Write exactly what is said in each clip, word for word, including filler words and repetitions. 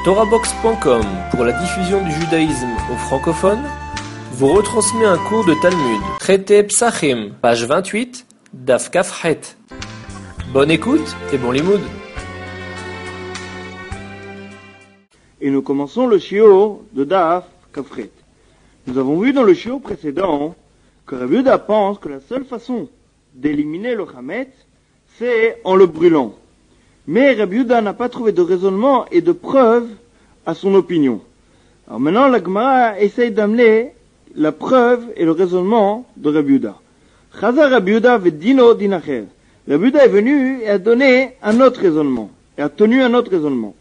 Torahbox point com, pour la diffusion du judaïsme aux francophones, vous retransmet un cours de Talmud, traité Psachim, page vingt-huit, Daf Kafhet. Bonne écoute et bon limoud. Et nous commençons le shiur de Daf Kafhet. Nous avons vu dans le shiur précédent que Rabbi Yehuda pense que la seule façon d'éliminer le chametz, c'est en le brûlant. Mais Rabbi Yehuda n'a pas trouvé de raisonnement et de preuve à son opinion. Alors maintenant, la Gemara essaye d'amener la preuve et le raisonnement de Rabbi Yehuda. Chazar Rabbi Yehuda vedino dinacher. Rabbi Yehuda est venu et a donné un autre raisonnement, et a tenu un autre raisonnement.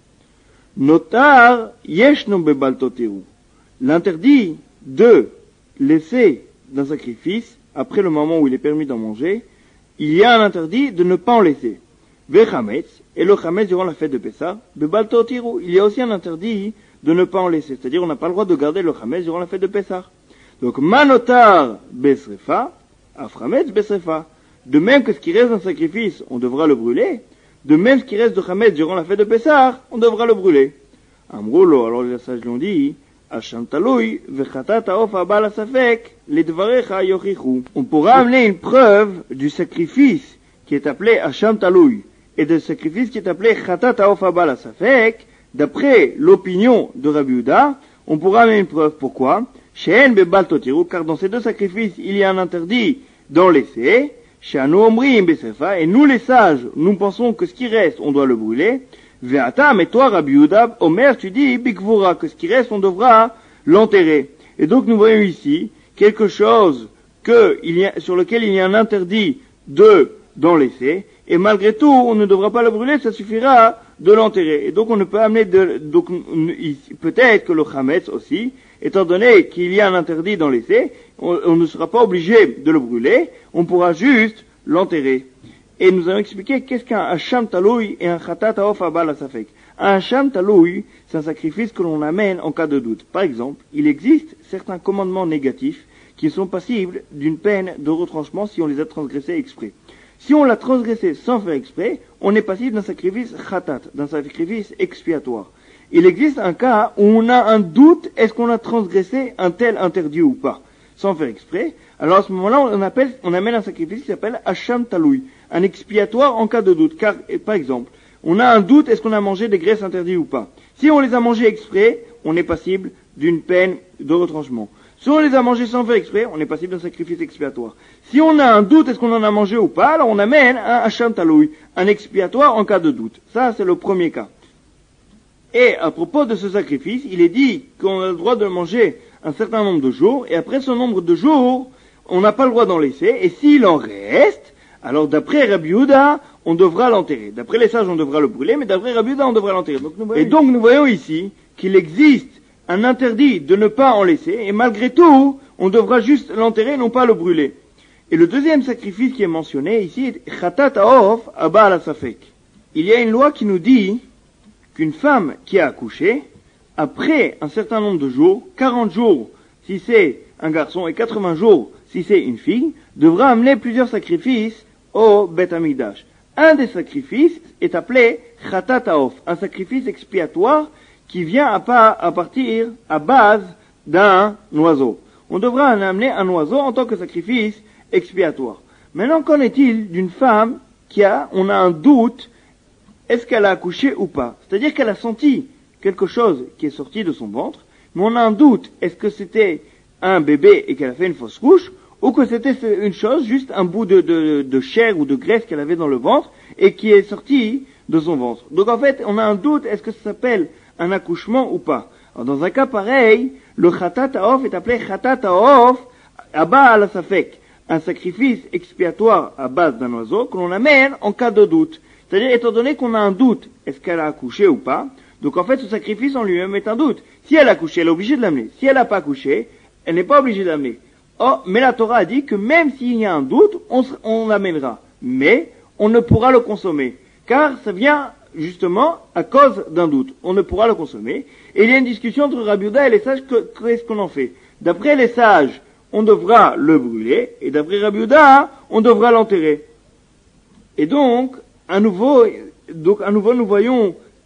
Notar yeshno bebaltotiru. L'interdit de laisser d'un sacrifice, après le moment où il est permis d'en manger, il y a un interdit de ne pas en laisser. Vechametz, et le chametz durant la fête de Pessah, bebaltotiru, il y a aussi un interdit de ne pas en laisser, c'est-à-dire on n'a pas le droit de garder le chametz durant la fête de Pessah. Donc manotar besrefa, aframetz besrefa. De même que ce qui reste d'un sacrifice, on devra le brûler, de même ce qui reste de chametz durant la fête de Pessah, on devra le brûler. Amroulo, alors les sages l'ont dit, Hasham taloui, vechatat haof abal asafek, ledvarecha yochichu. On pourra amener une preuve du sacrifice qui est appelé Hasham taloui, et du sacrifice qui est appelé chatat haof abal asafek, d'après l'opinion de Rabbi Yehuda, on pourra amener une preuve. Pourquoi? She'en bebal totiru, car dans ces deux sacrifices, il y a un interdit d'en laisser. She'anu omrim besefa, et nous les sages, nous pensons que ce qui reste, on doit le brûler. Ve'ata, mais toi, Rabbi Yehuda, Omer, tu dis, bikvura, que ce qui reste, on devra l'enterrer. Et donc, nous voyons ici quelque chose que, il y a, sur lequel il y a un interdit de, d'en laisser, et malgré tout, on ne devra pas le brûler, ça suffira de l'enterrer. Et donc, on ne peut amener de, donc, peut-être que le chametz aussi, étant donné qu'il y a un interdit d'en laisser, on, on ne sera pas obligé de le brûler, on pourra juste l'enterrer. Et nous allons expliquer qu'est-ce qu'un hacham taloui et un chatat haof abal asafek. Un hacham taloui, c'est un sacrifice que l'on amène en cas de doute. Par exemple, il existe certains commandements négatifs qui sont passibles d'une peine de retranchement si on les a transgressés exprès. Si on l'a transgressé sans faire exprès, on est passible d'un sacrifice chatat, d'un sacrifice expiatoire. Il existe un cas où on a un doute, est-ce qu'on a transgressé un tel interdit ou pas, sans faire exprès. Alors à ce moment-là, on appelle, on amène un sacrifice qui s'appelle hacham taloui, un expiatoire en cas de doute. Car, par exemple, on a un doute, est-ce qu'on a mangé des graisses interdites ou pas. Si on les a mangées exprès, on est passible d'une peine de retranchement. Si on les a mangées sans faire exprès, on est passible d'un sacrifice expiatoire. Si on a un doute, est-ce qu'on en a mangé ou pas, alors on amène un hacham taloui, un expiatoire en cas de doute. Ça, c'est le premier cas. Et à propos de ce sacrifice, il est dit qu'on a le droit de le manger un certain nombre de jours, et après ce nombre de jours, on n'a pas le droit d'en laisser, et s'il en reste, alors d'après Rabbi Yehuda, on devra l'enterrer. D'après les sages, on devra le brûler, mais d'après Rabbi Yehuda, on devra l'enterrer. Donc, et donc nous voyons ici qu'il existe un interdit de ne pas en laisser, et malgré tout, on devra juste l'enterrer, non pas le brûler. Et le deuxième sacrifice qui est mentionné ici est chatat haof abal asafek. Il y a une loi qui nous dit qu'une femme qui a accouché, après un certain nombre de jours, quarante jours si c'est un garçon et quatre-vingts jours si c'est une fille, devra amener plusieurs sacrifices au Beth Amikdash. Un des sacrifices est appelé chatat haof, un sacrifice expiatoire qui vient à, pas, à partir, à base d'un oiseau. On devra en amener un oiseau en tant que sacrifice expiatoire. Maintenant, qu'en est-il d'une femme qui a, on a un doute, est-ce qu'elle a accouché ou pas? C'est-à-dire qu'elle a senti quelque chose qui est sorti de son ventre, mais on a un doute, est-ce que c'était un bébé et qu'elle a fait une fausse couche, ou que c'était une chose, juste un bout de, de, de chair ou de graisse qu'elle avait dans le ventre, et qui est sorti de son ventre. Donc en fait, on a un doute, est-ce que ça s'appelle un accouchement ou pas? Alors dans un cas pareil, le chatat haof est appelé chatat haof abal asafek, un sacrifice expiatoire à base d'un oiseau que l'on amène en cas de doute. C'est-à-dire, étant donné qu'on a un doute, est-ce qu'elle a accouché ou pas? Donc en fait, ce sacrifice en lui-même est un doute. Si elle a accouché, elle est obligée de l'amener. Si elle n'a pas accouché, elle n'est pas obligée de l'amener. Oh, mais la Torah a dit que même s'il y a un doute, on, on l'amènera. Mais on ne pourra le consommer. Car ça vient justement à cause d'un doute. On ne pourra le consommer. Et il y a une discussion entre Rabbi Yehuda et les sages, qu'est-ce qu'on en fait? D'après les sages, on devra le brûler. Et d'après Rabbi Yehuda, on devra l'enterrer. Et donc, à nouveau, donc à nouveau nous voyons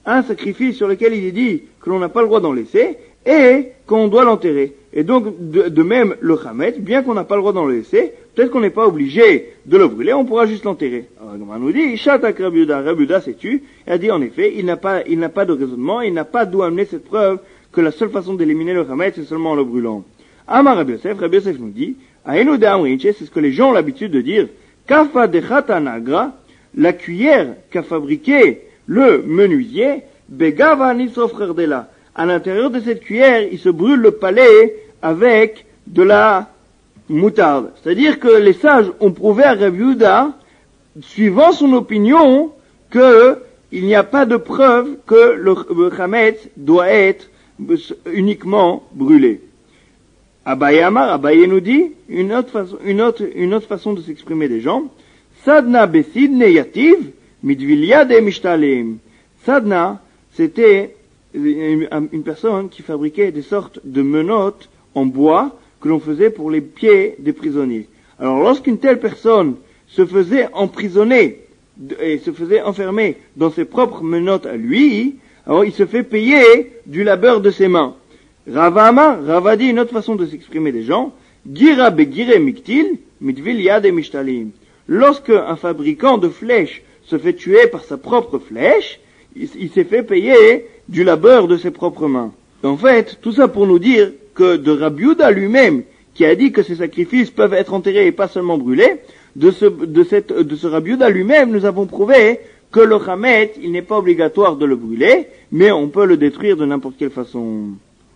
un sacrifice sur lequel il est dit que l'on n'a pas le droit d'en laisser, et qu'on doit l'enterrer. Et donc, de, de même, le Hametz, bien qu'on n'a pas le droit d'en laisser, peut-être qu'on n'est pas obligé de le brûler, on pourra juste l'enterrer. Alors, on nous dit, Shatak Rabbi Yehuda, Rabbi Yehuda s'est tu, et a dit, en effet, il n'a pas, il n'a pas de raisonnement, il n'a pas d'où amener cette preuve que la seule façon d'éliminer le Hametz, c'est seulement en le brûlant. Amar Rabbi Yosef, Rabbi Yosef nous dit, Aenu de Amrinche, c'est ce que les gens ont l'habitude de dire, Kafa dechata nagra, la cuillère qu'a fabriqué le menuisier, Begava nisrof cherdela. À l'intérieur de cette cuillère, il se brûle le palais avec de la moutarde. C'est-à-dire que les sages ont prouvé à Rabbi Yehuda, suivant son opinion, que il n'y a pas de preuve que le, le Hametz doit être uniquement brûlé. Abaye Amar, Abaye nous dit, une autre façon, une autre, une autre façon de s'exprimer des gens, Sadna besid neyativ, midvilia de mishtalim. Sadna, c'était une, une personne qui fabriquait des sortes de menottes en bois que l'on faisait pour les pieds des prisonniers. Alors lorsqu'une telle personne se faisait emprisonner et se faisait enfermer dans ses propres menottes à lui, alors il se fait payer du labeur de ses mains. Rava Amar, Rava dit une autre façon de s'exprimer des gens, Gira begire miktil, mitvil yad mishtalim. Lorsque un fabricant de flèches se fait tuer par sa propre flèche, il, il s'est fait payer du labeur de ses propres mains. En fait, tout ça pour nous dire que de Rabbi Yehuda lui-même, qui a dit que ces sacrifices peuvent être enterrés et pas seulement brûlés, de ce, de cette, de ce Rabbi Yehuda lui-même, nous avons prouvé que le Hametz, il n'est pas obligatoire de le brûler, mais on peut le détruire de n'importe quelle façon.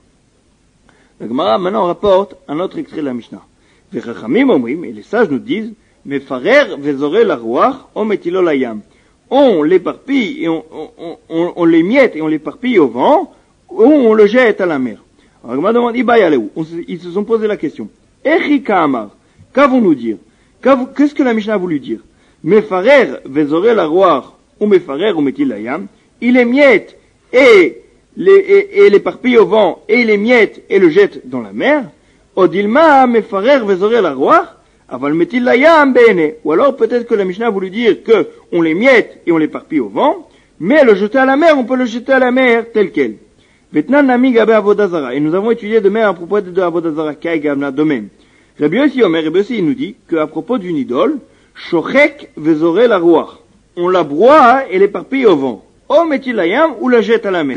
La Gemara maintenant rapporte un autre extrait de la Mishnah. Et les sages nous disent, mais farer vezore la roar, on metilo la yam. On l'éparpille et on, on, on, on l'émiette et on l'éparpille au vent, ou on le jette à la mer. Alors, la Gemara demande, Ibayaleu. Ils se sont posé la question. Echika amar. Qu'avons-nous dire? Qu'est-ce que la Mishnah a voulu dire? Mais farer vezore la roar, ou me farer ou metil la yam. Il émiette et les, et, et l'éparpille au vent, et il les miette et le jette dans la mer. Odilma mefarer vezore la roar, aval metil la yam bene. Ou alors peut-être que la Mishnah a voulu dire que on les miette et on l'éparpille au vent, mais le jeter à la mer, on peut le jeter à la mer tel quel. Vetnan nami gabe avodazara. Et nous avons étudié de même à propos de avodazara kai gavna de même. Rabbi Yossi Omer, Rabbi Yossi nous dit qu'à propos d'une idole, shochek vezore la roar. On la broie et l'éparpille au vent. Oh, met-il la yam ou la jette à la mer?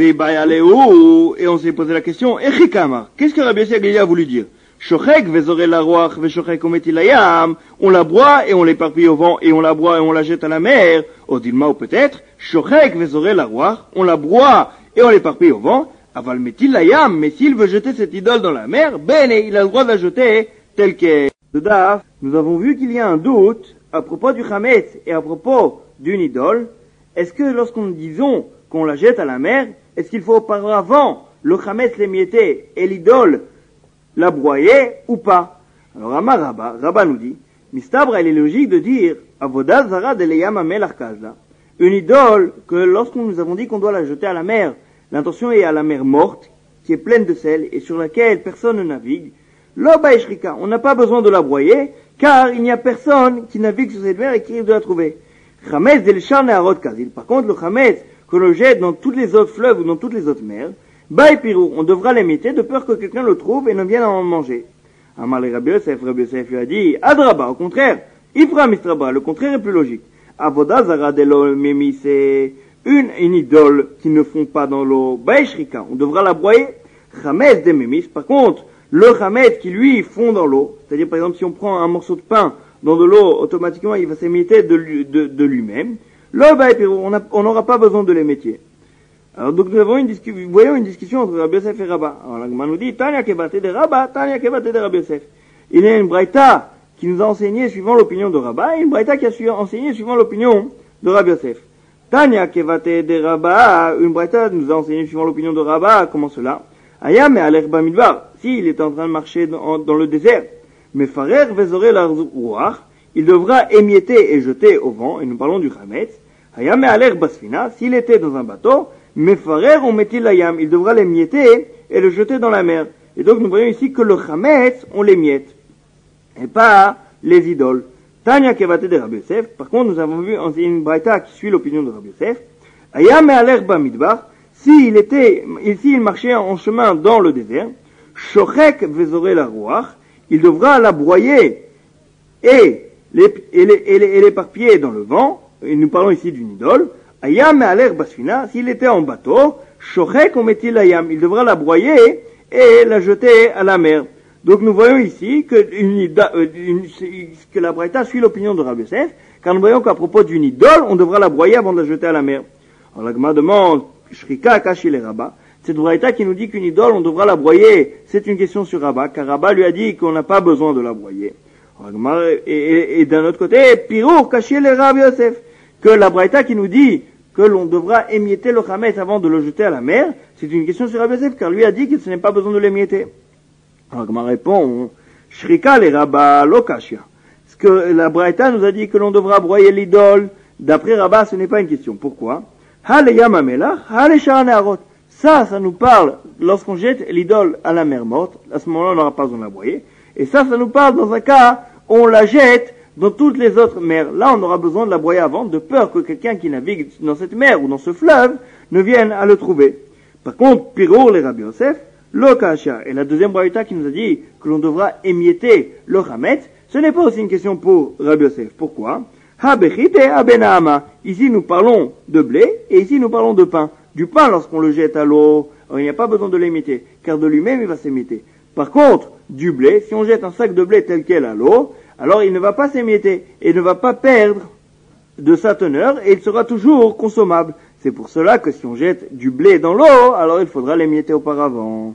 Et on s'est posé la question, Echikama, qu'est-ce que Rabbi Yossi a voulu dire? Shochek vezore la roar, veshochek met-il la yam, on la broie et on l'éparpille au vent, et on la broie et on la jette à la mer. Odilma ou peut-être, shochek vezore la roar, on la broie et on l'éparpille au vent, aval met-il la yam, mais s'il veut jeter cette idole dans la mer, ben, il a le droit de la jeter telle qu'elle. De Daf, nous avons vu qu'il y a un doute à propos du Hametz et à propos d'une idole. Est-ce que lorsqu'on disons qu'on la jette à la mer, est-ce qu'il faut auparavant le Hametz l'émietter et l'idole la broyer ou pas? Alors Amar Rabba, Rabba nous dit, Mistabra, il est logique de dire, Avodah Zara de Leyam Amel Arkazla, une idole que lorsqu'on nous avons dit qu'on doit la jeter à la mer, l'intention est à la mer morte, qui est pleine de sel et sur laquelle personne ne navigue. L'Oba Eshrika, on n'a pas besoin de la broyer, car il n'y a personne qui navigue sur cette mer et qui risque de la trouver. Chametz del Shar Neharot Kazil. Par contre, le Chametz que l'on jette dans tous les autres fleuves ou dans toutes les autres mers, Baï Pirou, on devra l'émietter de peur que quelqu'un le trouve et ne vienne en manger. Amar le Rabbi Yosef, Rabbi Yosef lui a dit, Adraba, au contraire, Ifra Mistraba, le contraire est plus logique. Avodah Zara de l'eau Mimi, c'est une, une idole qui ne fond pas dans l'eau. Baï Shrika, on devra la broyer. Chametz de Mémis, par contre, le Chametz qui lui fond dans l'eau, c'est-à-dire par exemple si on prend un morceau de pain dans de l'eau, automatiquement il va s'émietter de, lui, de, de lui-même. Le Baïpirou, on n'aura pas besoin de l'émétier. Alors donc nous avons une discussion, voyons une discussion entre Rabbi Yosef et Rabba. Alors la Gemara nous dit, Tanya kevate de Rabba, Tanya kevate de Rabbi Yosef. Il y a une braïta qui nous a enseigné suivant l'opinion de Rabba, et une braïta qui a su enseigné suivant l'opinion de Rabbi Yosef. Tanya kevate de Rabba, une braïta nous a enseigné suivant l'opinion de Rabba, comment cela? Ayam et Aler Bamidbar, s'il est en train de marcher dans, dans le désert, mais Farer vezore la rouach, il devra émietter et jeter au vent, et nous parlons du Hametz. Ayam et Aler Basfina, s'il était dans un bateau, mais Farer on mettit la yam, il devra l'émietter et le jeter dans la mer. Et donc nous voyons ici que le Hametz, on l'émiette, et pas les idoles. Tanya kevate de Rabbi Yosef, par contre nous avons vu une braïta qui suit l'opinion de Rabbi Yosef. Aya me'aler bamidbar, s'il était, ici il marchait en chemin dans le désert, shochek vezoré la ruach, il devra la broyer et l'éparpiller dans le vent, et nous parlons ici d'une idole. Aya me'aler basfina, s'il était en bateau, shochek on metil ayam, il devra la broyer et la jeter à la mer. Donc nous voyons ici que, une, une, que la Braïta suit l'opinion de Rabbi Yosef, car nous voyons qu'à propos d'une idole, on devra la broyer avant de la jeter à la mer. Alors la Gemara demande, Shrika Kashi le Rabba, cette Braïta qui nous dit qu'une idole, on devra la broyer, c'est une question sur Rabba, car Rabba lui a dit qu'on n'a pas besoin de la broyer. Alors, Gemara, et, et, et d'un autre côté, Pirur Kashi le Rabbi Yosef, que la Braïta qui nous dit que l'on devra émietter le Chametz avant de le jeter à la mer, c'est une question sur Rabbi Yosef, car lui a dit qu'il ne n'est pas besoin de l'émietter. Alors, comment répond, Shrika le Rabba lokashia. Parce que la Braïta nous a dit que l'on devra broyer l'idole. D'après Rabba, ce n'est pas une question. Pourquoi? Ha le yam hamelach, ha le shara neharot. Ça, ça nous parle lorsqu'on jette l'idole à la mer morte. À ce moment-là, on n'aura pas besoin de la broyer. Et ça, ça nous parle dans un cas où on la jette dans toutes les autres mers. Là, on aura besoin de la broyer avant, de peur que quelqu'un qui navigue dans cette mer ou dans ce fleuve ne vienne à le trouver. Par contre, Pirur le Rabbi Yosef, Lokasha, et la deuxième braïta qui nous a dit que l'on devra émietter le Chametz, ce n'est pas aussi une question pour Rabbi Yosef. Pourquoi? Ha bechite ha benahama. Ici nous parlons de blé, et ici nous parlons de pain. Du pain, lorsqu'on le jette à l'eau, il n'y a pas besoin de l'émietter, car de lui-même il va s'émietter. Par contre, du blé, si on jette un sac de blé tel quel à l'eau, alors il ne va pas s'émietter, et ne va pas perdre de sa teneur, et il sera toujours consommable. C'est pour cela que si on jette du blé dans l'eau, alors il faudra l'émietter auparavant.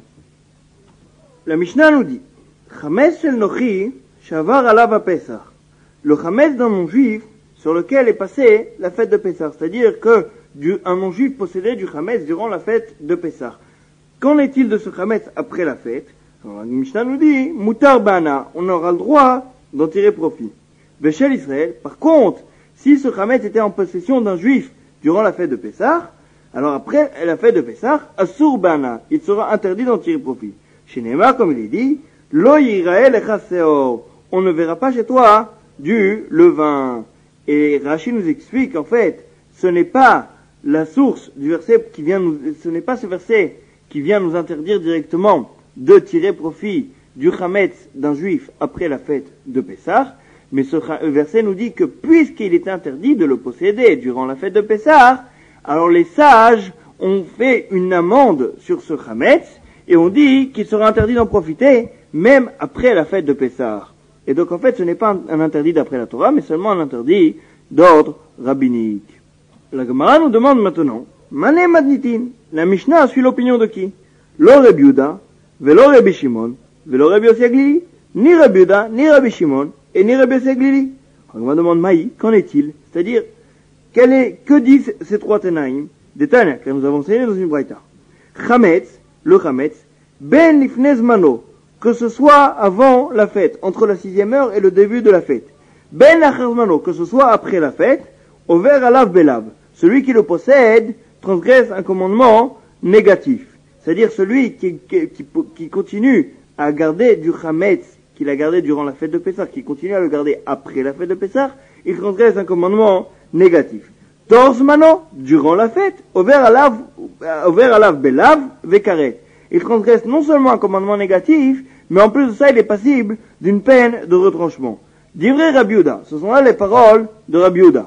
La Mishnah nous dit, Chametz shel nochi shavar alav Pesach. Le Chametz d'un non-juif sur lequel est passée la fête de Pesach. C'est-à-dire que du, un non-juif possédait du Chametz durant la fête de Pesach. Qu'en est-il de ce Chametz après la fête? Alors, la Mishnah nous dit, Mutar bana, on aura le droit d'en tirer profit. Veshel Israël, par contre, si ce Chametz était en possession d'un juif durant la fête de Pessah, alors après la fête de Pessah, Asur bana, il sera interdit d'en tirer profit. Chez Neymar, comme il est dit, Lo yirael echaseor, on ne verra pas chez toi du levain. Et Rashi nous explique qu'en fait, ce n'est pas la source du verset qui vient nous, ce n'est pas ce verset qui vient nous interdire directement de tirer profit du Chametz d'un juif après la fête de Pessah, mais ce verset nous dit que puisqu'il est interdit de le posséder durant la fête de Pessah, alors les sages ont fait une amende sur ce Chametz et on dit qu'il sera interdit d'en profiter même après la fête de Pessah. Et donc en fait ce n'est pas un, un interdit d'après la Torah, mais seulement un interdit d'ordre rabbinique. La Gemara nous demande maintenant, Mané Madnitin, la Mishnah suit l'opinion de qui? Lo Rabbi Yehuda, velo Rabbi Shimon, velo Rabbi Yossi Aglili, ni Rabbi Yehuda, ni Rabbi Shimon, et ni Rabbi Yossi Aglili. On me demande, Maï, qu'en est-il? C'est-à-dire, quel est, que disent ces trois Tanaïm, des Tana, que nous avons enseigné dans une braïta? Chametz, le Chametz, ben lifnei zmano, que ce soit avant la fête, entre la sixième heure et le début de la fête. Ben achar zmano, que ce soit après la fête, over alav belav. Celui qui le possède transgresse un commandement négatif. C'est-à-dire celui qui, qui, qui, qui continue à garder du Chametz qu'il a gardé durant la fête de Pessah, qui continue à le garder après la fête de Pessah, il transgresse un commandement négatif. Torzmano, durant la fête, over alav, over alav belav vekaret. Il transgresse non seulement un commandement négatif, mais en plus de ça, il est passible d'une peine de retranchement. Divrei Rabbi Yehuda, ce sont là les paroles de Rabbi Yehuda.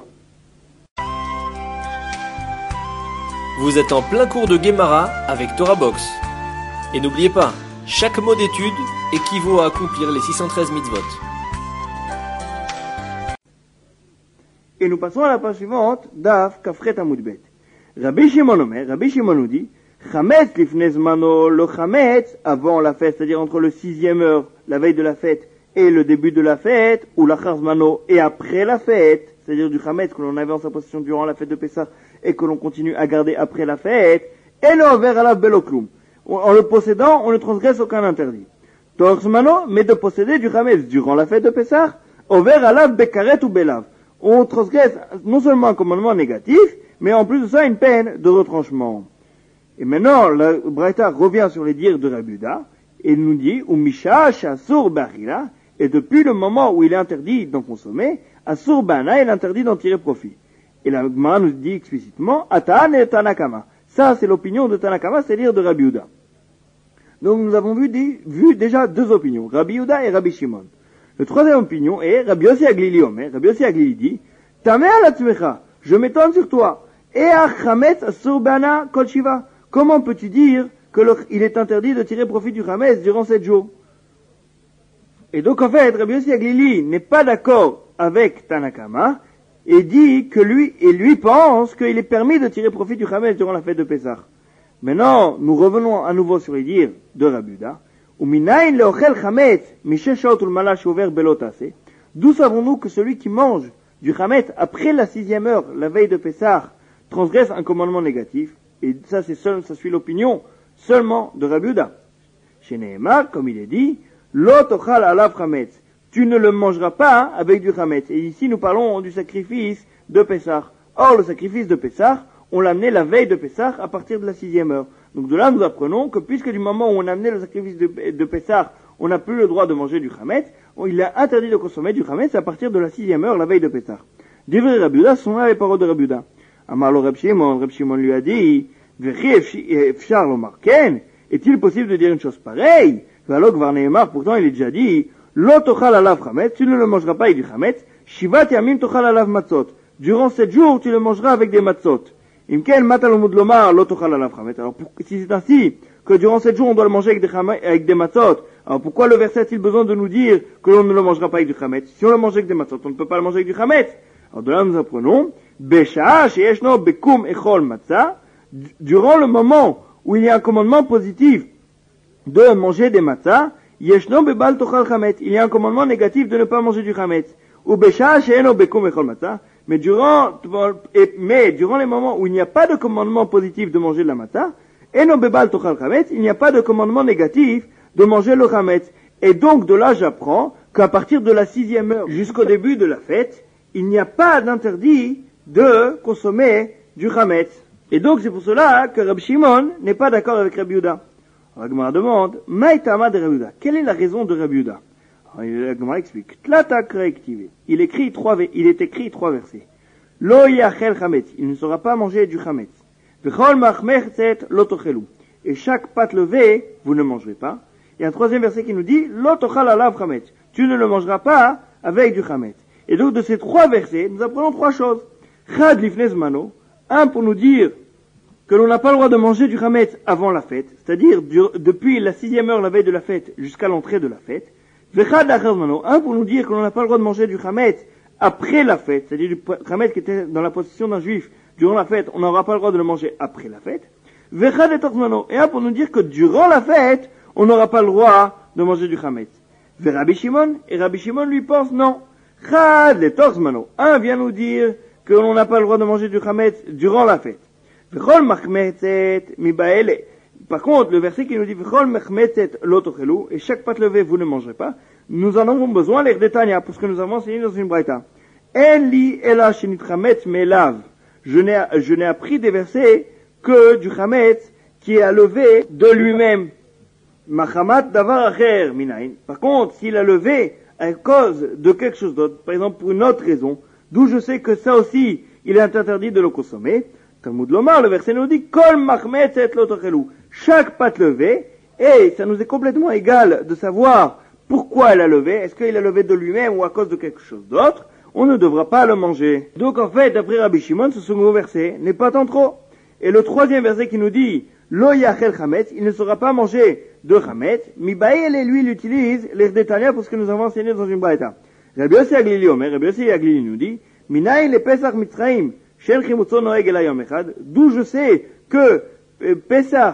Vous êtes en plein cours de Guémara avec Torah Box. Et n'oubliez pas, chaque mot d'étude équivaut à accomplir les six cent treize mitzvot. Et nous passons à la page suivante, Daf Kafret Amud Bet. Rabbi Shimon Omer, Rabbi Shimon nous dit, Chametz lifnei zmano, le Chametz avant la fête, c'est-à-dire entre le sixième heure, la veille de la fête, et le début de la fête, ou l'achar zmano, et après la fête, c'est-à-dire du Chametz que l'on avait en sa possession durant la fête de Pessah, et que l'on continue à garder après la fête, et le over alav beloklum. En le possédant, on ne transgresse aucun interdit. Torzmano, mais de posséder du Chametz durant la fête de Pessah, over alav bekaret ou belav. On transgresse non seulement un commandement négatif, mais en plus de ça, une peine de retranchement. Et maintenant, la Braïta revient sur les dires de Rabbi Yehuda, et nous dit, ou misha shasur b'achila, et depuis le moment où il est interdit d'en consommer, asur bana, il est interdit d'en tirer profit. Et la Gemara nous dit explicitement, Ataan et Tanakama. Ça, c'est l'opinion de Tanakama, c'est-à-dire de Rabbi Yehuda. Donc nous avons vu, dit, vu déjà deux opinions, Rabbi Yehuda et Rabbi Shimon. Le troisième opinion est Rabbi Yossi Aglili Omer. Rabbi Yossi Aglili dit, Tameh alatzmecha, je m'étonne sur toi. Et achametz asur bana kol shiva. Comment peux-tu dire que le, il est interdit de tirer profit du chametz durant sept jours? Et donc en fait, Rabbi Yossi Aglili n'est pas d'accord avec Tanakama et dit que lui, et lui pense qu'il est permis de tirer profit du chametz durant la fête de Pessah. Maintenant, nous revenons à nouveau sur les dires de Rabbi Yehuda. Uminayin leochel chametz misheshot ulmala shover belotase. D'où savons-nous que celui qui mange du chametz après la sixième heure, la veille de Pessah, transgresse un commandement négatif? Et ça, c'est seul, ça suit l'opinion seulement de Rabbi Yehuda. Chez Nehemar, comme il est dit, lo tochal alav chametz. Tu ne le mangeras pas avec du chametz. Et ici, nous parlons du sacrifice de Pessah. Or, le sacrifice de Pessah, on l'a amené la veille de Pessah à partir de la sixième heure. Donc de là, nous apprenons que puisque du moment où on a amené le sacrifice de, de Pessah, on n'a plus le droit de manger du chametz, il est interdit de consommer du chametz à partir de la sixième heure, la veille de Pessah. Divrei Rabbi Yehuda sont là les paroles de Rabbi Yehuda. Amar lo Reb Shimon, Reb Shimon lui a dit, Vechi efshar lomar ken, est-il possible de dire une chose pareille? Valo gvar neemar, pourtant il est déjà dit, lo tochal alav chametz, tu ne le mangeras pas avec du chametz, shivat yamim tochal alav matzot. Durant sept jours, tu le mangeras avec des matzot. Imken matalomud lomar lo tochal alav chametz. Alors pour, si c'est ainsi que durant sept jours on doit le manger avec des chametz, avec des matzot, alors pourquoi le verset a-t-il besoin de nous dire que l'on ne le mangera pas avec du chametz? Si on le mange avec des matzot, on ne peut pas le manger avec du chametz. Alors de là nous apprenons, Besha sheyeshno bekum echol matzah, durant le moment où il y a un commandement positif de manger des matzah, yeshno bebal tochal chametz, il y a un commandement négatif de ne pas manger du chametz. Ou besha sheyeno bekum echol matzah, mais durant, mais durant les moments où il n'y a pas de commandement positif de manger de la matzah, eno bebal tochal chametz, il n'y a pas de commandement négatif de manger le chametz. Et donc de là j'apprends qu'à partir de la sixième heure jusqu'au début de la fête, il n'y a pas d'interdit de consommer du chametz. Et donc c'est pour cela que Rabbi Shimon n'est pas d'accord avec Rabbi Yehuda. Alors la Gemara demande, Maïtama de Rabbi Yehuda, quelle est la raison de Rabbi Yehuda? Alors la Gemara explique, Tlata kreektive, il écrit trois, il est écrit trois versets. Lo yachel chametz, il ne saura pas manger du chametz. Vechol machmetzet lo tochelu, et chaque pâte levée, vous ne mangerez pas. Il y a un troisième verset qui nous dit, Lo tochal alav chametz, tu ne le mangeras pas avec du chametz. Et donc de ces trois versets, nous apprenons trois choses. Chad lifnei zmano, un pour nous dire que l'on n'a pas le droit de manger du chametz avant la fête, c'est-à-dire du, depuis la sixième heure la veille de la fête jusqu'à l'entrée de la fête. Vechad lachar zmano, un pour nous dire que l'on n'a pas le droit de manger du chametz après la fête, c'est-à-dire du chametz qui était dans la possession d'un juif durant la fête, on n'aura pas le droit de le manger après la fête. Vechad etor zmano, et un pour nous dire que durant la fête, on n'aura pas le droit de manger du chametz. Ve Rabbi Shimon, et Rabbi Shimon lui pense non. Chad letor zmano, un vient nous dire que l'on n'a pas le droit de manger du chametz durant la fête. V'chol machmetzet mi baele. Par contre, le verset qui nous dit V'chol machmetzet lo tochelu, et chaque pâte levée vous ne mangerez pas, nous en avons besoin l'air d'Etania, parce que nous avons enseigné dans une braïta. En li ela shenit chametz melav. Je n'ai, je n'ai appris des versets que du chametz qui est à lever de lui-même. Machamat davar acher minayin. Par contre, s'il a levé à cause de quelque chose d'autre, par exemple pour une autre raison, d'où je sais que ça aussi, il est interdit de le consommer. Talmud Lomar, le verset nous dit, Kol machmetzet lo tochelu. Chaque pâte levée, et ça nous est complètement égal de savoir pourquoi elle a levé, est-ce qu'il a levé de lui-même ou à cause de quelque chose d'autre, on ne devra pas le manger. Donc en fait, d'après Rabbi Shimon, ce second verset n'est pas tant trop. Et le troisième verset qui nous dit, Lo yachel chametz, il ne saura pas manger de chametz, mi baïl et lui il utilise l'air d'Etania pour ce que nous avons enseigné dans une braïta. Rabbi Yossi Aglili Omer, Rabbi Yossi Aglili nous dit, Minaï le Pesach Mitzraïm, Shel Chimutzo Noeg El Hayom Echad, d'où je sais que euh, Pesach,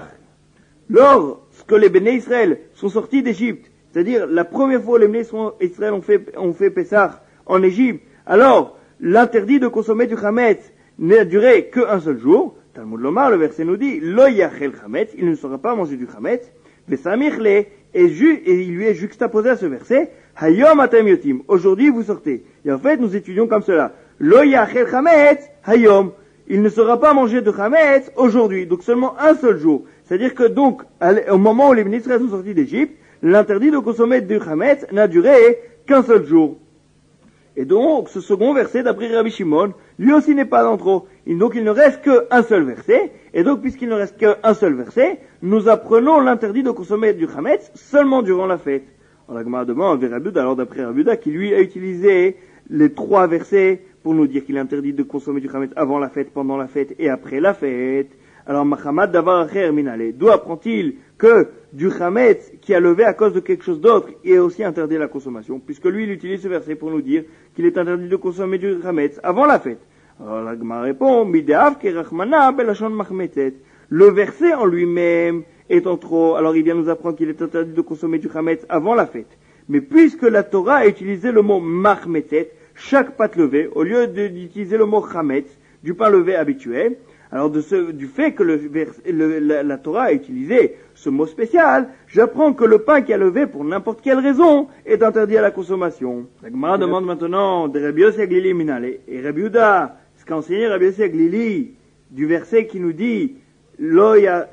lorsque les Béné Israël sont sortis d'Égypte, c'est-à-dire la première fois où les Béné Israël ont fait, ont fait Pesach en Égypte, alors l'interdit de consommer du chametz n'a duré qu'un seul jour. Talmud Lomar, le verset nous dit, Lo yachel chametz, il ne saura pas manger du chametz, Vesamichle, et, ju- et il lui est juxtaposé à ce verset, Hayom atem yotim, aujourd'hui vous sortez. Et en fait, nous étudions comme cela, Lo yachel chametz, Hayom, il ne saura pas manger de chametz aujourd'hui, donc seulement un seul jour. C'est-à-dire que donc, au moment où les Béné Israël sont sortis d'Égypte, l'interdit de consommer du chametz n'a duré qu'un seul jour. Et donc, ce second verset, d'après Rabbi Shimon, lui aussi n'est pas en trop. Et donc, il ne reste qu'un seul verset. Et donc, puisqu'il ne reste qu'un seul verset, nous apprenons l'interdit de consommer du chametz seulement durant la fête. Alors, la Gemara demande, alors d'après Rabbi Yehuda, qui lui a utilisé les trois versets pour nous dire qu'il est interdit de consommer du chametz avant la fête, pendant la fête et après la fête. Alors, Mahamad Davar Acher Minale, d'où apprend-il que du chametz qui a levé à cause de quelque chose d'autre est aussi interdit à la consommation, puisque lui il utilise ce verset pour nous dire qu'il est interdit de consommer du chametz avant la fête. Alors la Gemara répond, Mideav kerachmana belashon machmetet. Le verset en lui-même est en trop, alors il vient nous apprendre qu'il est interdit de consommer du chametz avant la fête. Mais puisque la Torah a utilisé le mot machmetet, chaque pâte levée, au lieu d'utiliser le mot chametz, du pain levé habituel, alors de ce, du fait que le, le, la, la Torah a utilisé ce mot spécial, j'apprends que le pain qui a levé pour n'importe quelle raison est interdit à la consommation. La Gemara demande maintenant de Rabbi Yossi Aglili Minale. Et Rabbi Yehuda, ce qu'a enseigné Rabbi Yossi Aglili du verset qui nous dit Lo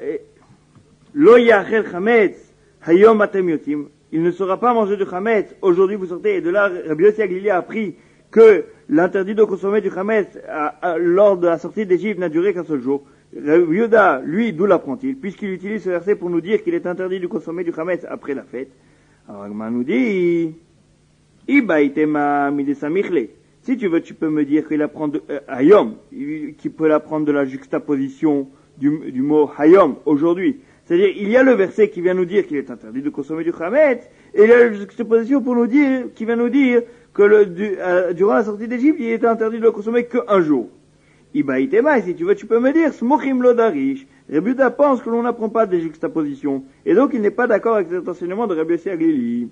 yachel chametz hayom atem yotim, il ne sera pas mangé du chametz, aujourd'hui vous sortez. Et de là, Rabbi Yossi Aglili a appris que l'interdit de consommer du chametz lors de la sortie d'Égypte n'a duré qu'un seul jour. Rabbi Yehuda, lui, d'où l'apprend-il, puisqu'il utilise ce verset pour nous dire qu'il est interdit de consommer du chametz après la fête. Alors, Agma nous dit, Ibaitema midesamichle. Si tu veux, tu peux me dire qu'il apprend de, euh, hayom, qu'il peut l'apprendre de la juxtaposition du, du mot hayom, aujourd'hui. C'est-à-dire, il y a le verset qui vient nous dire qu'il est interdit de consommer du chametz, et il y a la juxtaposition pour nous dire, qui vient nous dire que le, du, euh, durant la sortie d'Égypte, il était interdit de le consommer qu'un jour. Ibaïtema, si tu veux, tu peux me dire, smochim lo darish. Rabbi Yehuda pense que l'on n'apprend pas des juxtapositions. Et donc, il n'est pas d'accord avec cet enseignement de Rabbi Yossi Aglili.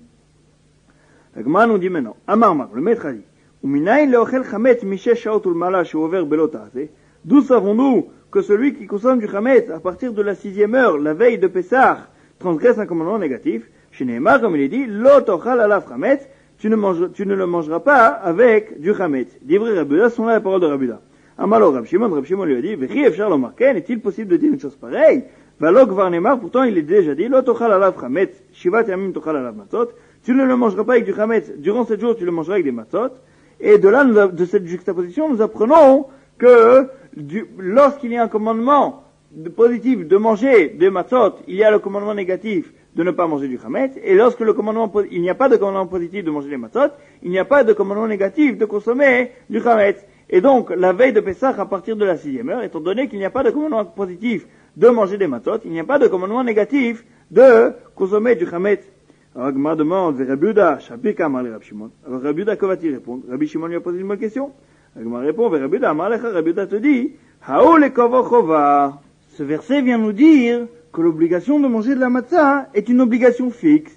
La Gemara nous dit maintenant, Amar Mar, le maître a dit, Uminayin leochel chametz mishesh shaot ulmala sheover belo ta'aseh. D'où savons-nous que celui qui consomme du chametz à partir de la sixième heure, la veille de Pessah, transgresse un commandement négatif? Chez Nehemar, comme il est dit, lo tochal alav chametz, tu ne manges, tu ne le mangeras pas avec du chametz. D'ivrei Rabbi Yehuda sont là la parole de Rabbi Yehuda. Amalo Rab Shimon, Rab Shimon lui a dit, V'chi efshar lo marken, est-il possible de dire une chose pareille? V'alo kvar nemar, pourtant il est déjà dit, lo tochal alav chametz, shivat yamim tochal alav matzot, tu ne le mangeras pas avec du chametz, durant sept jours tu le mangeras avec des matzot. Et de là, nous a, de cette juxtaposition, nous apprenons que du, lorsqu'il y a un commandement de, positif de manger des matzot, il y a le commandement négatif de ne pas manger du chametz, et lorsque le commandement, il n'y a pas de commandement positif de manger des matzot, il n'y a pas de commandement négatif de consommer du chametz. Et donc, la veille de Pessah, à partir de la sixième heure, étant donné qu'il n'y a pas de commandement positif de manger des matzot, il n'y a pas de commandement négatif de consommer du chametz. Alors, Agma demande, Rabbi Yehuda, Shabika Amar le Rabbi Shimon. Alors, Rabbi Yehuda, que va-t-il répondre? Rabbi Shimon lui a posé une bonne question. Agma répond, Rabbi Yehuda, Amar lecha, Rabbi Yehuda te dit, Hao le kovo chova. Ce verset vient nous dire que l'obligation de manger de la matzah est une obligation fixe.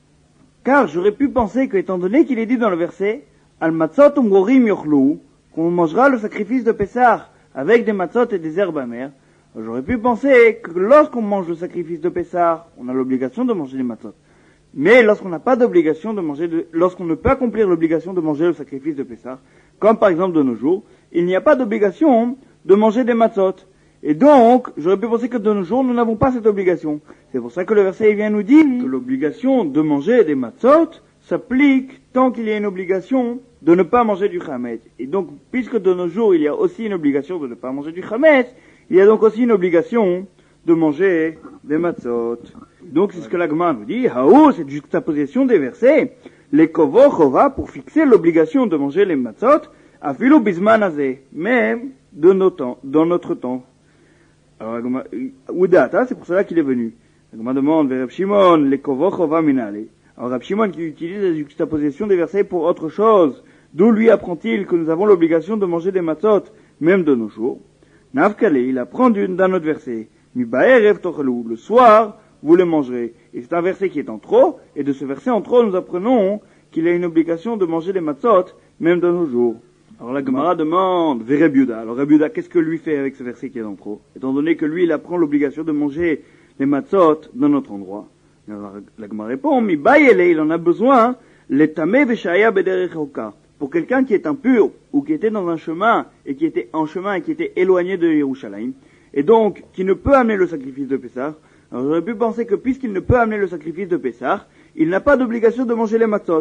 Car j'aurais pu penser que, étant donné qu'il est dit dans le verset, Al matzot umrorim yochlu, qu'on mangera le sacrifice de Pessah avec des matzot et des herbes amères, j'aurais pu penser que lorsqu'on mange le sacrifice de Pessah, on a l'obligation de manger des matzot. Mais lorsqu'on n'a pas d'obligation de manger, de, lorsqu'on ne peut accomplir l'obligation de manger le sacrifice de Pessah, comme par exemple de nos jours, il n'y a pas d'obligation de manger des matzot. Et donc, j'aurais pu penser que de nos jours, nous n'avons pas cette obligation. C'est pour ça que le verset vient nous dire que l'obligation de manger des matzot s'applique tant qu'il y a une obligation de ne pas manger du chametz. Et donc, puisque de nos jours, il y a aussi une obligation de ne pas manger du chametz, il y a donc aussi une obligation de manger des matzot. Donc, c'est ce que la Gemara nous dit. Haou, cette juxtaposition des versets, les kovo chova, pour fixer l'obligation de manger les matzot, afilu bisman hazeh, même de nos temps, dans notre temps. Alors, la Gemara, Udata, c'est pour cela qu'il est venu. La Gemara demande, Rab Shimon, les kovo chova minale. Alors, Rab Shimon qui utilise la juxtaposition des versets pour autre chose, d'où lui apprend-il que nous avons l'obligation de manger des matzot, même de nos jours? Nafkale, il apprend d'un autre verset. Mi ba'erev tochelu, le soir, vous le mangerez. Et c'est un verset qui est en trop, et de ce verset en trop, nous apprenons qu'il a une obligation de manger des matzot, même de nos jours. Alors la Gemara demande, Ve Rabbi Yehuda. Alors Rabbi Yehuda, qu'est-ce que lui fait avec ce verset qui est en trop? Étant donné que lui, il apprend l'obligation de manger les matzot dans notre endroit. Alors la Gemara répond, Mi ba'ele, il en a besoin, les tameh veshaya bederech hoka. Pour quelqu'un qui est impur, ou qui était dans un chemin, et qui était en chemin, et qui était éloigné de Yerushalayim, et donc, qui ne peut amener le sacrifice de Pessah. Alors j'aurais pu penser que puisqu'il ne peut amener le sacrifice de Pessah, il n'a pas d'obligation de manger les matzot.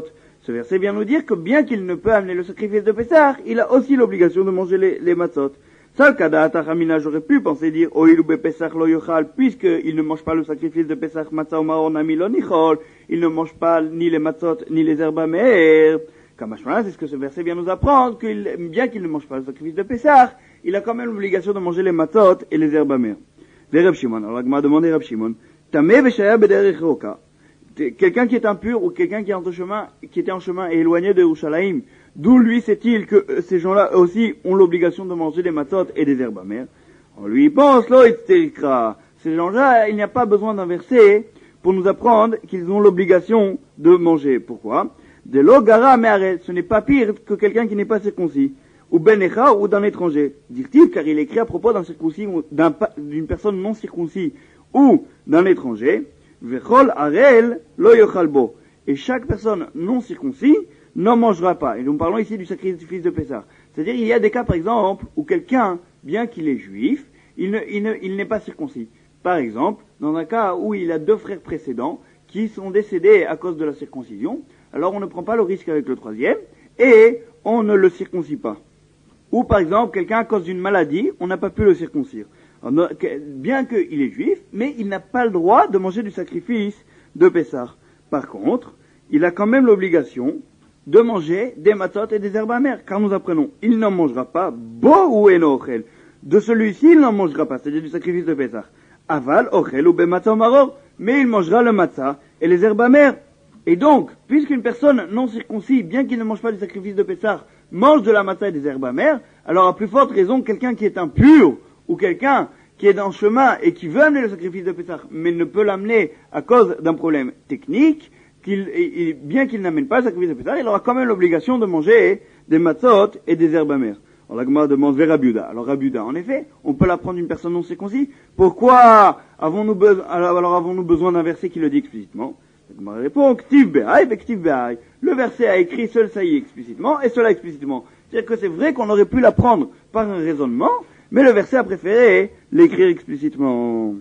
Ce verset vient nous dire que bien qu'il ne peut amener le sacrifice de Pessah, il a aussi l'obligation de manger les, les matzot. Ça, Kada Atachamina, j'aurais pu penser dire, Oilu be Pessah lo yochal, puisqu'il ne mange pas le sacrifice de Pessah, matzah ou maor nami lo nichol, il ne mange pas ni les matzot, ni les herbes amères. Kamashmana, c'est ce que ce verset vient nous apprendre, que bien qu'il ne mange pas le sacrifice de Pessah, il a quand même l'obligation de manger les matzot et les herbes amères. Les Reb Shimon, alors l'Agma a demandé Reb Shimon, Tameh b'shaya b'derech roka. Quelqu'un qui est impur ou quelqu'un qui est en chemin, qui était en chemin et éloigné de Yerushalayim, d'où lui sait-il que euh, ces gens-là aussi ont l'obligation de manger des matzot et des herbes amères? On lui pense, lo itzterikra. Ces gens-là, il n'y a pas besoin d'un verset pour nous apprendre qu'ils ont l'obligation de manger. Pourquoi? De l'ogara me'aret, ce n'est pas pire que quelqu'un qui n'est pas circoncis. Ou benecha ou d'un étranger. Dire-t-il, car il écrit à propos d'un circoncis, ou d'un, d'une personne non circoncis ou d'un étranger. Vechol arel lo yochalbo. Et chaque personne non circoncis n'en mangera pas. Et nous parlons ici du sacrifice de Pessah. C'est-à-dire, il y a des cas, par exemple, où quelqu'un, bien qu'il est juif, il, ne, il, ne, il n'est pas circoncis. Par exemple, dans un cas où il a deux frères précédents qui sont décédés à cause de la circoncision, alors on ne prend pas le risque avec le troisième, et on ne le circoncit pas. Ou par exemple, quelqu'un à cause d'une maladie, on n'a pas pu le circoncire. Alors, bien qu'il est juif, mais il n'a pas le droit de manger du sacrifice de Pessah. Par contre, il a quand même l'obligation de manger des matzot et des herbes amères, car nous apprenons, il n'en mangera pas, bo ou enochel. De celui-ci, il n'en mangera pas, c'est-à-dire du sacrifice de Pessah. Aval, ochel ou be matzah maror, mais il mangera le matzah et les herbes amères. Et donc, puisqu'une personne non circoncis, bien qu'il ne mange pas du sacrifice de Pessah, mange de la matzah et des herbes amères, alors à plus forte raison, quelqu'un qui est impur, ou quelqu'un qui est dans le chemin et qui veut amener le sacrifice de Pessah, mais ne peut l'amener à cause d'un problème technique, qu'il, et, et bien qu'il n'amène pas le sacrifice de Pessah, il aura quand même l'obligation de manger des matzot et des herbes amères. Alors la Gemara demande vers Rabbi Yehuda. Alors Rabbi Yehuda, en effet, on peut l'apprendre d'une personne non circoncis. Pourquoi avons-nous besoin, alors avons-nous besoin d'un verset qui le dit explicitement? La Gemara répond, Ktiv Be'ai, Ktiv Be'ai. Le verset a écrit seul ça y est explicitement et cela explicitement. C'est-à-dire que c'est vrai qu'on aurait pu l'apprendre par un raisonnement, mais le verset a préféré l'écrire explicitement.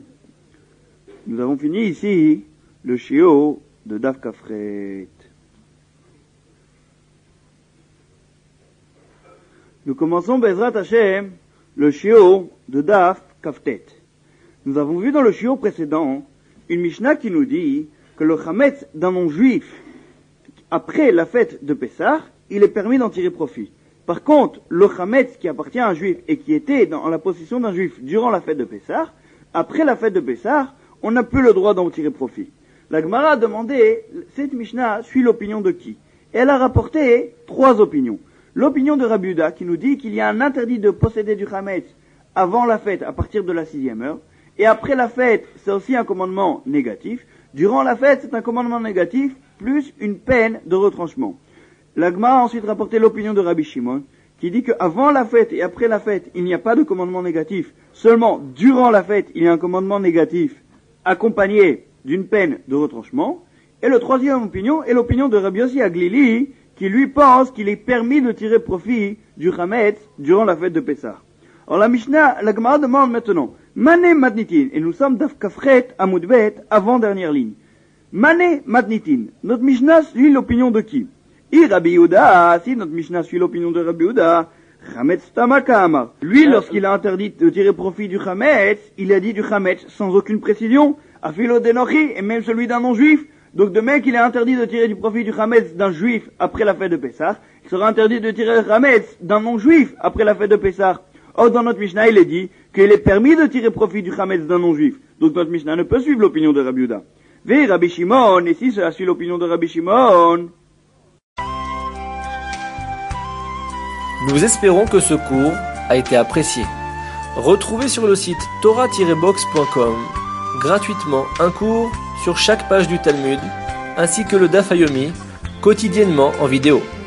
Nous avons fini ici le shiur de Daf Kafret. Nous commençons Bezrat Hashem le shiur de Daf Kaftet. Nous avons vu dans le shiur précédent une Mishnah qui nous dit que le chametz d'un non-juif après la fête de Pessah, il est permis d'en tirer profit. Par contre, le chametz qui appartient à un juif et qui était dans la possession d'un juif durant la fête de Pessah, après la fête de Pessah, on n'a plus le droit d'en tirer profit. La Gemara a demandé, cette Mishnah suit l'opinion de qui? Elle a rapporté trois opinions. L'opinion de Rabbi Yehuda qui nous dit qu'il y a un interdit de posséder du chametz avant la fête à partir de la sixième heure, et après la fête, c'est aussi un commandement négatif. Durant la fête, c'est un commandement négatif, plus une peine de retranchement. La Gemara a ensuite rapporté l'opinion de Rabbi Shimon, qui dit qu'avant la fête et après la fête, il n'y a pas de commandement négatif. Seulement, durant la fête, il y a un commandement négatif, accompagné d'une peine de retranchement. Et le troisième opinion est l'opinion de Rabbi Yossi Aglili, qui lui pense qu'il est permis de tirer profit du chametz durant la fête de Pessah. Alors la Mishnah, la Gemara demande maintenant, Mané Matnitin, et nous sommes Daf Kafret à Moudbet, avant-dernière ligne. Mané Matnitin, notre Mishnah suit l'opinion de qui? I Rabbi Yehuda, si notre Mishnah suit l'opinion de Rabbi Yehuda, Chametz Tamaka Amar. Lui, lorsqu'il a interdit de tirer profit du chametz, il a dit du chametz sans aucune précision, Afilo Denochi, et même celui d'un non-juif. Donc de même qu'il est interdit de tirer du profit du chametz d'un juif après la fête de Pessah, il sera interdit de tirer le chametz d'un non-juif après la fête de Pessah. Or, dans notre Mishnah, il est dit qu'il est permis de tirer profit du chametz d'un non-juif. Donc notre Mishnah ne peut suivre l'opinion de Rabbi Yehuda. Ve Rabbi Shimon, et si cela suit l'opinion de Rabbi Shimon. Nous espérons que ce cours a été apprécié. Retrouvez sur le site torah tiret box point com gratuitement un cours sur chaque page du Talmud, ainsi que le Daf Yomi, quotidiennement en vidéo.